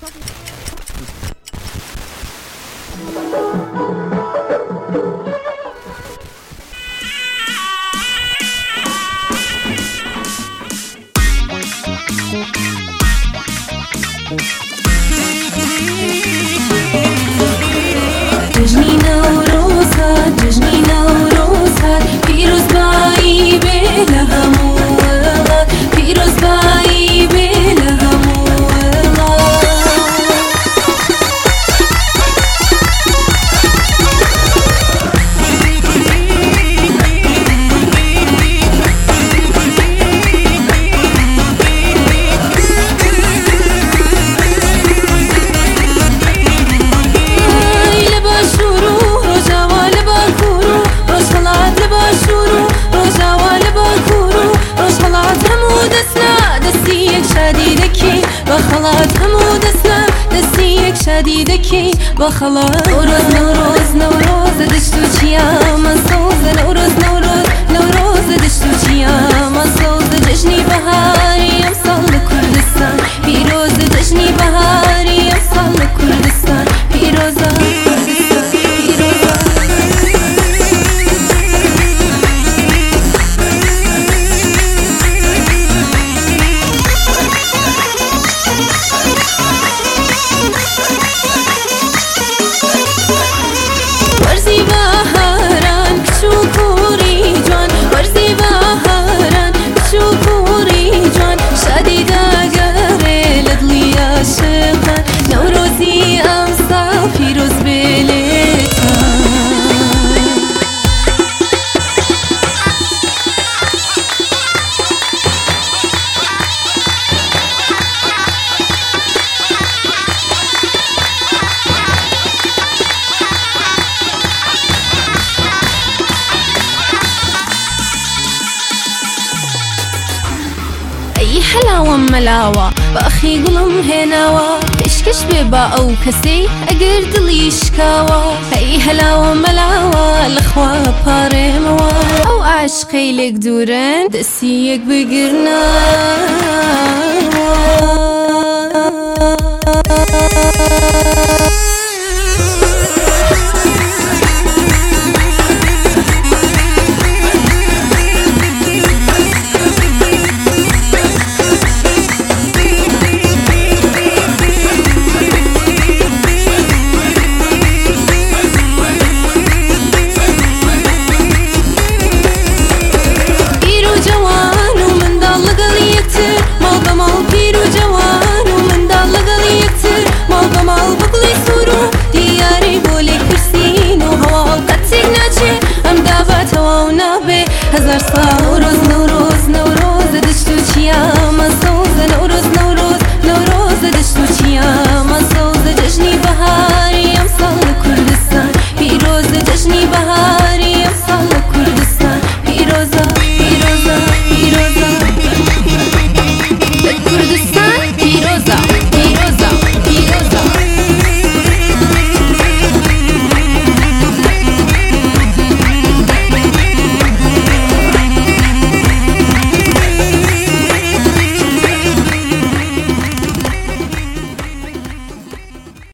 جشنی نوروز هات، جشنی نوروز هات، پیروز بایی به لهمو ولاد، پیروز بایی به لهمو ولاد. بخلات همود اسلام دستیک شدیده کی بخلات نوروز نوروز نوروز دشتو چیا مسوز نوروز نوروز نوروز دشتو چیا مسوز جشنی بهاری امسال کردستان پیروز جشنی بهاری امسال کردستان پیروز کردستان پیروز. ورزی بهاران کچوکوری جان، ورزی بهاران کچوکوری جان، شادی داگره لدلی عاشقان، نوروزی امسال پیروز بلیتان. أي حلاوة ملاوة بأخي قلم هناوة كشكش ببا أو كسي أقر دلي شكاوة. أي حلاوة ملاوة الأخوة بارموا أو عشقي لك دوران دسيك بقرنا.